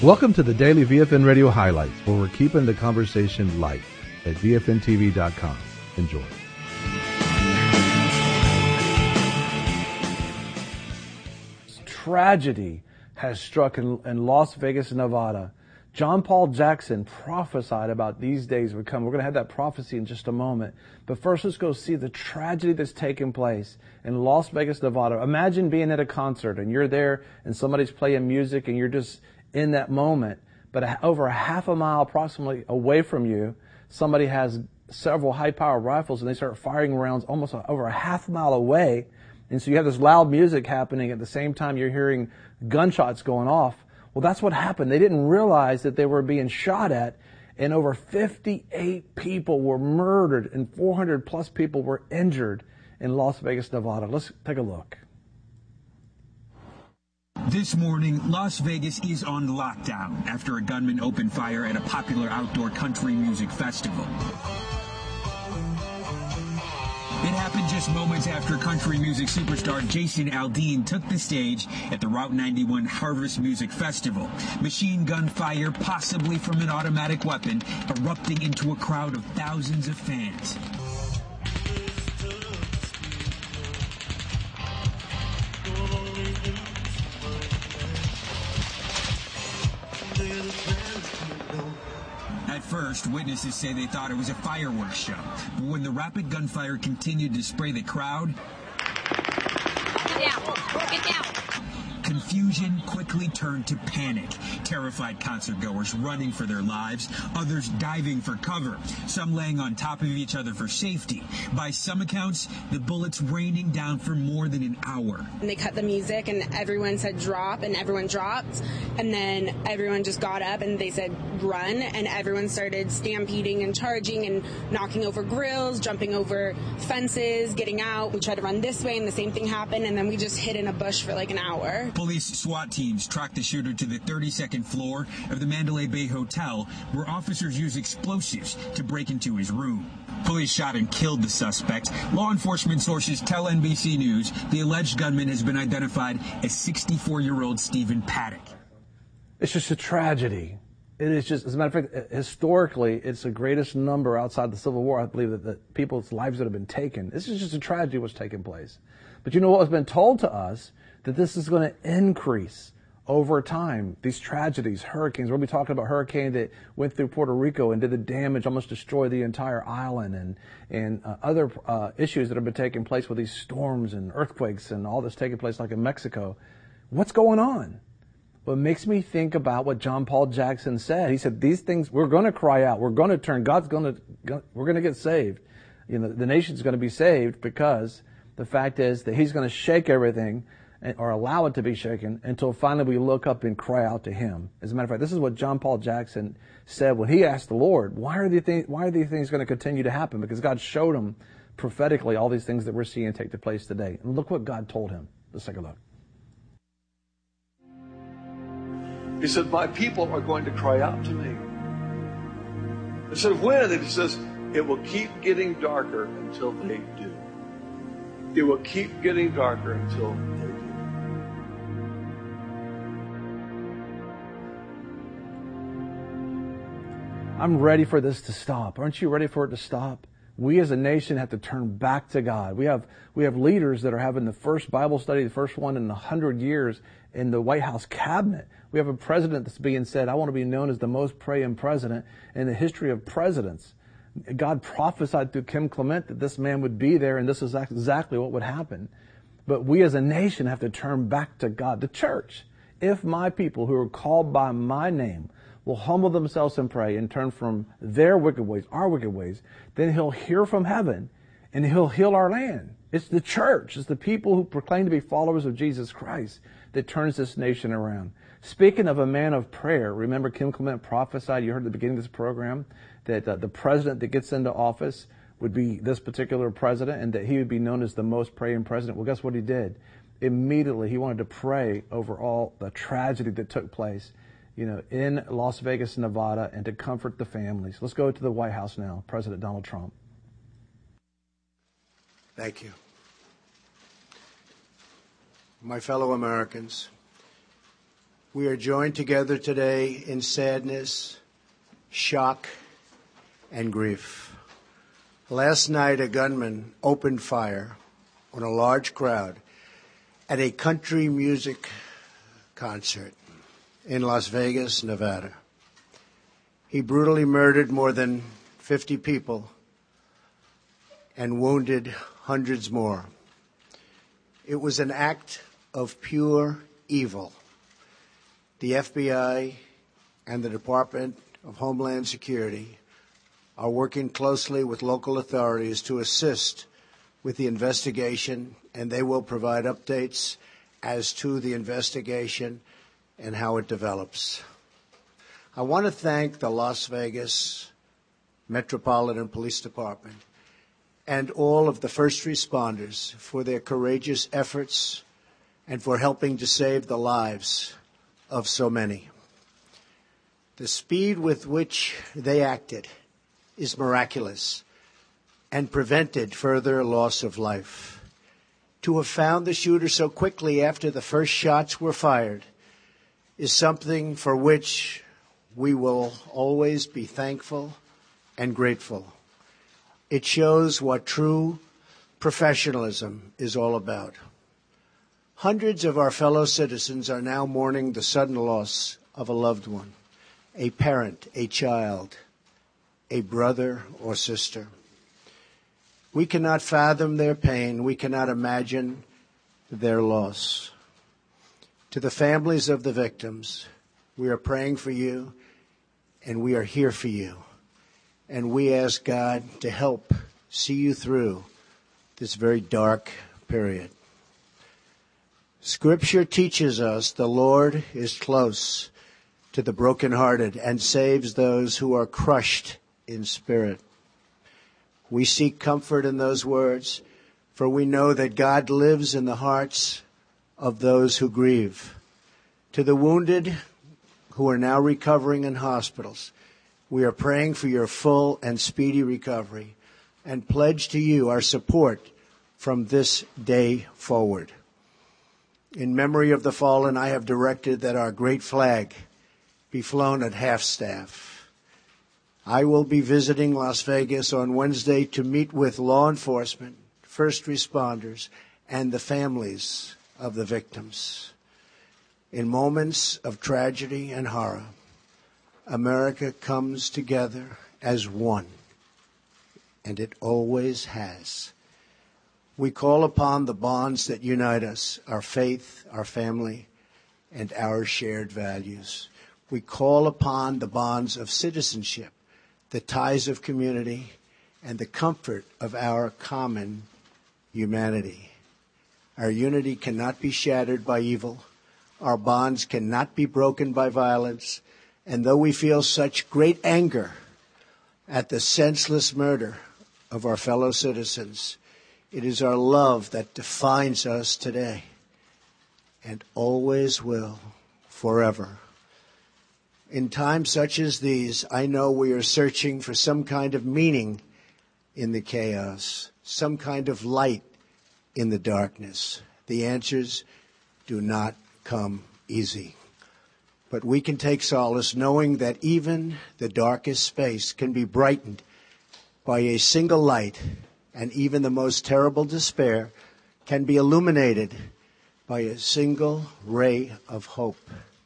Welcome to the Daily VFN Radio Highlights, where we're keeping the conversation light at VFNTV.com. Enjoy. Tragedy has struck in Las Vegas, Nevada. John Paul Jackson prophesied about these days would come. We're going to have that prophecy in just a moment. But first, let's go see the tragedy that's taken place in Las Vegas, Nevada. Imagine being at a concert and you're there and somebody's playing music and you're just in that moment. But over a half a mile approximately away from you, somebody has several high-powered rifles and they start firing rounds almost over a half mile away. And so you have this loud music happening at the same time you're hearing gunshots going off. Well, that's what happened. They didn't realize that they were being shot at, and over 58 people were murdered and 400 plus people were injured in Las Vegas, Nevada. Let's take a look. This morning, Las Vegas is on lockdown after a gunman opened fire at a popular outdoor country music festival. It happened just moments after country music superstar Jason Aldean took the stage at the Route 91 Harvest Music Festival. Machine gun fire, possibly from an automatic weapon, erupting into a crowd of thousands of fans. At first, witnesses say they thought it was a fireworks show. But when the rapid gunfire continued to spray the crowd, Get down. Confusion quickly turned to panic. Terrified concertgoers running for their lives, others diving for cover, some laying on top of each other for safety. By some accounts, the bullets raining down for more than an hour. And they cut the music and everyone said drop and everyone dropped. And then everyone just got up and they said run, and everyone started stampeding and charging and knocking over grills, jumping over fences, getting out. We tried to run this way and the same thing happened, and then we just hid in a bush for like an hour. Police SWAT teams tracked the shooter to the 32nd floor of the Mandalay Bay Hotel, where officers used explosives to break into his room. Police shot and killed the suspect. Law enforcement sources tell NBC News the alleged gunman has been identified as 64-year-old Stephen Paddock. It's just a tragedy. It is just, as a matter of fact, historically, it's the greatest number outside the Civil War, I believe, that people's lives that have been taken. This is just a tragedy what's taken place. But you know what has been told to us? That this is going to increase over time. These tragedies, hurricanes. We'll be talking about a hurricane that went through Puerto Rico and did the damage, almost destroyed the entire island, and other issues that have been taking place with these storms and earthquakes and all this taking place like in Mexico. What's going on? Well, it makes me think about what John Paul Jackson said. He said, these things, we're going to cry out. We're going to turn. We're going to get saved. You know, the nation's going to be saved because the fact is that he's going to shake everything or allow it to be shaken until finally we look up and cry out to him. As a matter of fact, this is what John Paul Jackson said when he asked the Lord, why are these things going to continue to happen? Because God showed him prophetically all these things that we're seeing take place today. And look what God told him. Let's take a look. He said, my people are going to cry out to me. Instead of when, he says, it will keep getting darker until they do. It will keep getting darker until they do. I'm ready for this to stop. Aren't you ready for it to stop? We as a nation have to turn back to God. We have leaders that are having the first Bible study, the first one in 100 years in the White House cabinet. We have a president that's being said, I want to be known as the most praying president in the history of presidents. God prophesied through Kim Clement that this man would be there, and this is exactly what would happen. But we as a nation have to turn back to God. The church, if my people who are called by my name will humble themselves and pray and turn from their wicked ways, our wicked ways, then he'll hear from heaven and he'll heal our land. It's the church. It's the people who proclaim to be followers of Jesus Christ that turns this nation around. Speaking of a man of prayer, remember Kim Clement prophesied, you heard at the beginning of this program, that the president that gets into office would be this particular president and that he would be known as the most praying president. Well, guess what he did? Immediately, he wanted to pray over all the tragedy that took place, in Las Vegas, Nevada, and to comfort the families. Let's go to the White House now. President Donald Trump. Thank you. My fellow Americans, We are joined together today in sadness, shock, and grief. Last night, a gunman opened fire on a large crowd at a country music concert in Las Vegas, Nevada. He brutally murdered more than 50 people and wounded hundreds more. It was an act of pure evil. The FBI and the Department of Homeland Security are working closely with local authorities to assist with the investigation, and they will provide updates as to the investigation and how it develops. I want to thank the Las Vegas Metropolitan Police Department and all of the first responders for their courageous efforts and for helping to save the lives of so many. The speed with which they acted is miraculous and prevented further loss of life. To have found the shooter so quickly after the first shots were fired is something for which we will always be thankful and grateful. It shows what true professionalism is all about. Hundreds of our fellow citizens are now mourning the sudden loss of a loved one, a parent, a child, a brother or sister. We cannot fathom their pain. We cannot imagine their loss. To the families of the victims, we are praying for you, and we are here for you. And we ask God to help see you through this very dark period. Scripture teaches us the Lord is close to the brokenhearted and saves those who are crushed in spirit. We seek comfort in those words, for we know that God lives in the hearts of those who grieve. To the wounded who are now recovering in hospitals, we are praying for your full and speedy recovery and pledge to you our support from this day forward. In memory of the fallen, I have directed that our great flag be flown at half-staff. I will be visiting Las Vegas on Wednesday to meet with law enforcement, first responders, and the families of the victims. In moments of tragedy and horror, America comes together as one, and it always has. We call upon the bonds that unite us, our faith, our family, and our shared values. We call upon the bonds of citizenship, the ties of community, and the comfort of our common humanity. Our unity cannot be shattered by evil. Our bonds cannot be broken by violence. And though we feel such great anger at the senseless murder of our fellow citizens, it is our love that defines us today and always will, forever. In times such as these, I know we are searching for some kind of meaning in the chaos, some kind of light in the darkness. The answers do not come easy. But we can take solace knowing that even the darkest space can be brightened by a single light, and even the most terrible despair can be illuminated by a single ray of hope.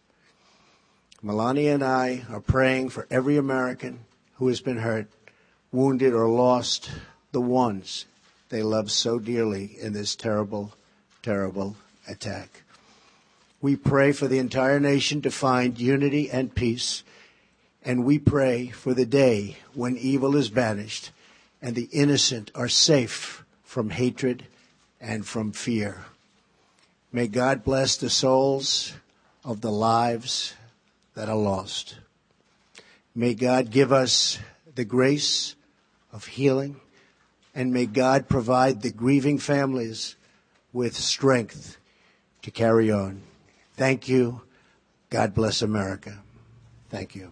Melania and I are praying for every American who has been hurt, wounded, or lost the ones they love so dearly in this terrible, terrible attack. We pray for the entire nation to find unity and peace, and we pray for the day when evil is banished and the innocent are safe from hatred and from fear. May God bless the souls of the lives that are lost. May God give us the grace of healing, and may God provide the grieving families with strength to carry on. Thank you. God bless America. Thank you.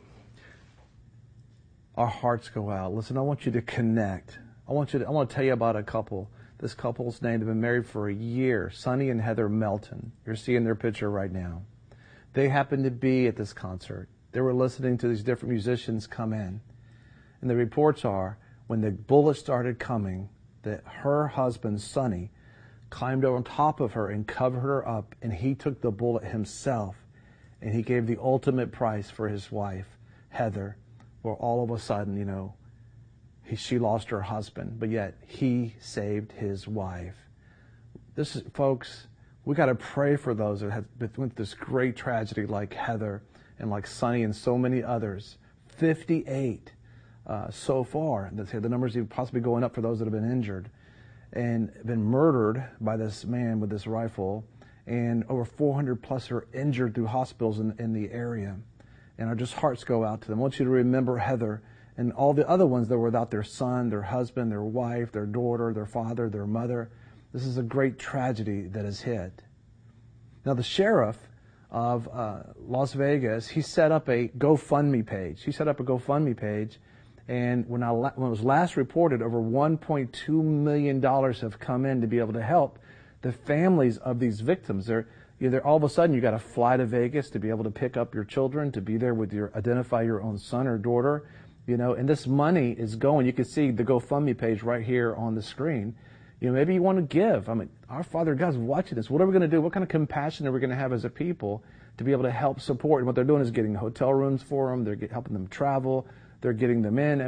Our hearts go out. Listen, I want you to connect. I want to tell you about a couple. This couple's name, they've been married for a year, Sonny and Heather Melton. You're seeing their picture right now. They happened to be at this concert. They were listening to these different musicians come in. And the reports are, when the bullet started coming, that her husband, Sonny, climbed over on top of her and covered her up, and he took the bullet himself, and he gave the ultimate price for his wife, Heather, where all of a sudden, she lost her husband, but yet he saved his wife. This is, folks, we got to pray for those that have went through this great tragedy like Heather and like Sonny and so many others. 58 so far. The numbers even possibly going up for those that have been injured and been murdered by this man with this rifle, and over 400 plus are injured through hospitals in the area. And our just hearts go out to them. I want you to remember Heather and all the other ones that were without their son, their husband, their wife, their daughter, their father, their mother. This is a great tragedy that has hit. Now, the sheriff of Las Vegas, he set up a GoFundMe page. And when it was last reported, over $1.2 million have come in to be able to help the families of these victims. They're all of a sudden you got to fly to Vegas to be able to pick up your children, to be there with identify your own son or daughter, and this money is going. You can see the GoFundMe page right here on the screen. Maybe you want to give. Our Father God's watching this. What are we going to do? What kind of compassion are we going to have as a people to be able to help support? And what they're doing is getting hotel rooms for them. They're helping them travel. They're getting them in.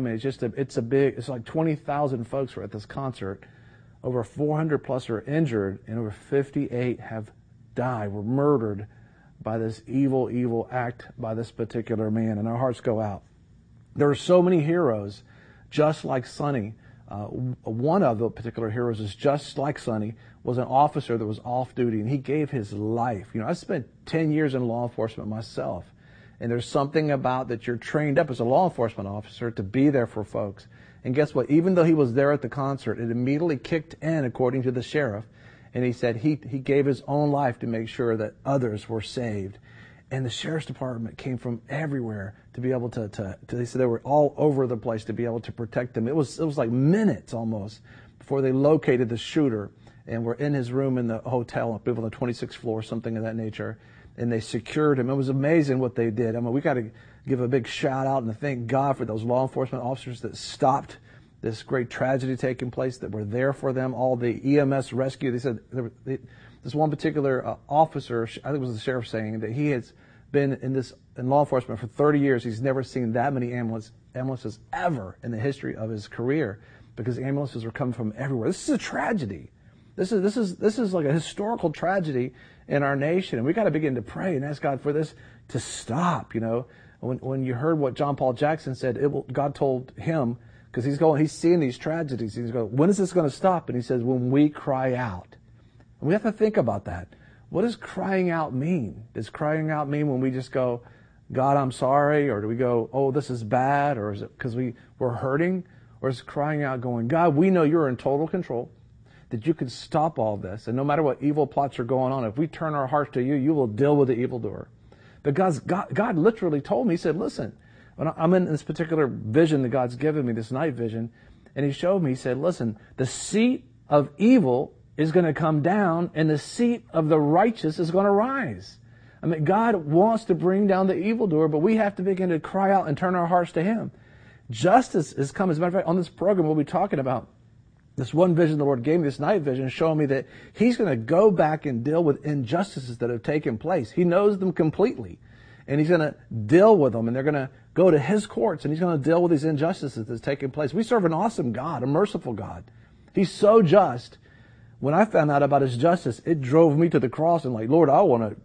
It's like 20,000 folks were at this concert. Over 400 plus are injured, and over 58 have died, were murdered by this evil act by this particular man. And our hearts go out. There are so many heroes, just like Sonny. One of the particular heroes is just like Sonny, was an officer that was off duty, and he gave his life. I spent 10 years in law enforcement myself. And there's something about that you're trained up as a law enforcement officer to be there for folks. And guess what? Even though he was there at the concert, it immediately kicked in, according to the sheriff. And he said he gave his own life to make sure that others were saved. And the sheriff's department came from everywhere to be able to they said they were all over the place to be able to protect them. It was like minutes almost before they located the shooter and were in his room in the hotel up on the 26th floor, something of that nature. And they secured him. It was amazing what they did. We got to give a big shout out and thank God for those law enforcement officers that stopped this great tragedy taking place, that were there for them, all the EMS rescue. They said this one particular officer, I think it was the sheriff, saying that he has been in law enforcement for 30 years. He's never seen that many ambulances ever in the history of his career, because ambulances are coming from everywhere. This is a tragedy. This is like a historical tragedy in our nation, and we got to begin to pray and ask God for this to stop. When you heard what John Paul Jackson said, God told him, because he's seeing these tragedies. He's going, when is this going to stop? And he says, when we cry out. And we have to think about that. What does crying out mean? Does crying out mean when we just go, God, I'm sorry? Or do we go, oh, this is bad? Or is it because we're hurting? Or is crying out going, God, we know you're in total control, that you can stop all this. And no matter what evil plots are going on, if we turn our hearts to you, you will deal with the evildoer. But God literally told me, he said, listen, when I'm in this particular vision that God's given me, this night vision, and he showed me, he said, listen, the seat of evil is going to come down and the seat of the righteous is going to rise. God wants to bring down the evildoer, but we have to begin to cry out and turn our hearts to him. Justice has come. As a matter of fact, on this program, we'll be talking about this one vision the Lord gave me, this night vision, showing me that he's going to go back and deal with injustices that have taken place. He knows them completely, and he's going to deal with them, and they're going to go to his courts, and he's going to deal with these injustices that's taken place. We serve an awesome God, a merciful God. He's so just. When I found out about his justice, it drove me to the cross and like, Lord,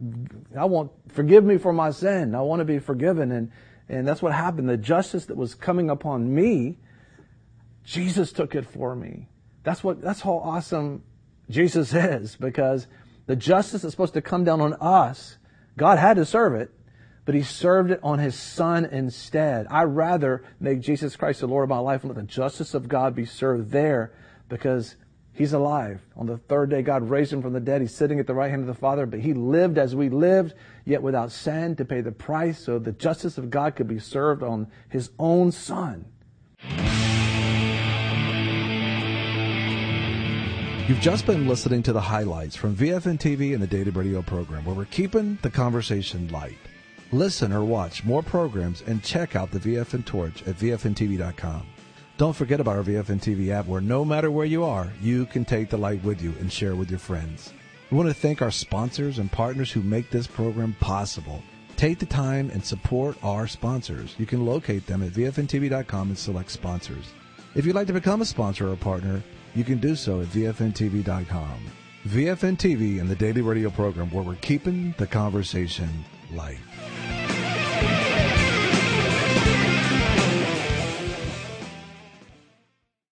forgive me for my sin. I want to be forgiven. And that's what happened. The justice that was coming upon me, Jesus took it for me. That's how awesome Jesus is, because the justice that's supposed to come down on us, God had to serve it, but he served it on his son instead. I'd rather make Jesus Christ the Lord of my life and let the justice of God be served there, because he's alive. On the third day, God raised him from the dead. He's sitting at the right hand of the Father, but he lived as we lived, yet without sin, to pay the price so the justice of God could be served on his own son. You've just been listening to the highlights from VFN TV and the Daily Radio program, where we're keeping the conversation light. Listen or watch more programs and check out the VFN Torch at VFNTV.com. Don't forget about our VFN TV app, where no matter where you are, you can take the light with you and share with your friends. We want to thank our sponsors and partners who make this program possible. Take the time and support our sponsors. You can locate them at VFNTV.com and select sponsors. If you'd like to become a sponsor or a partner, you can do so at VFNTV.com. VFN TV and the Daily Radio program, where we're keeping the conversation light.